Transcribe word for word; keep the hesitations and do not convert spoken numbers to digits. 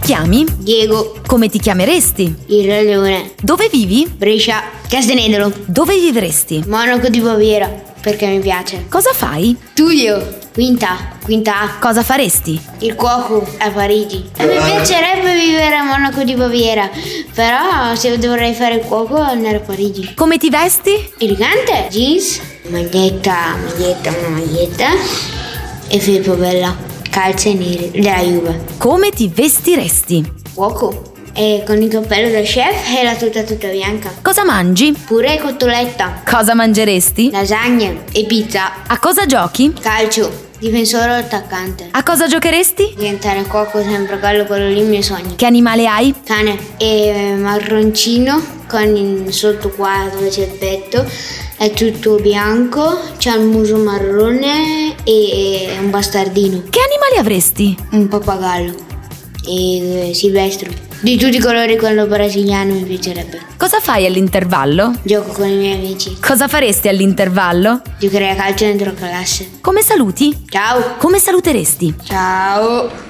chiami? Diego, Come ti chiameresti? il Re Leone. Dove vivi? Brescia, Castenedolo. Dove vivresti? Monaco di Baviera, perché mi piace. Cosa fai? Studio, quinta, quinta A. Cosa faresti? Il cuoco a Parigi. E mi piacerebbe vivere a Monaco di Baviera, però se dovrei fare il cuoco andare a Parigi. Come ti vesti? Elegante, jeans, maglietta, maglietta, una maglietta e felpa bella, calze nere della Juve. Come ti vestiresti? Cuoco. E con il cappello da chef e la tuta tutta bianca. Cosa mangi? Pure cotoletta, Cosa mangeresti? lasagne e pizza. A cosa giochi? Calcio, difensore o attaccante. A cosa giocheresti? Diventare cuoco sempre quello, quello lì, il mio sogno. Che animale hai? Cane e marroncino con il sotto qua dove c'è il petto, è tutto bianco, c'ha il muso marrone e un bastardino, Che animali avresti? un pappagallo e silvestro. Di tutti i colori, quello brasiliano mi piacerebbe. Cosa fai all'intervallo? Gioco con i miei amici, Cosa faresti all'intervallo? giocherei a calcio dentro classe. Come saluti? Ciao! Come saluteresti? Ciao!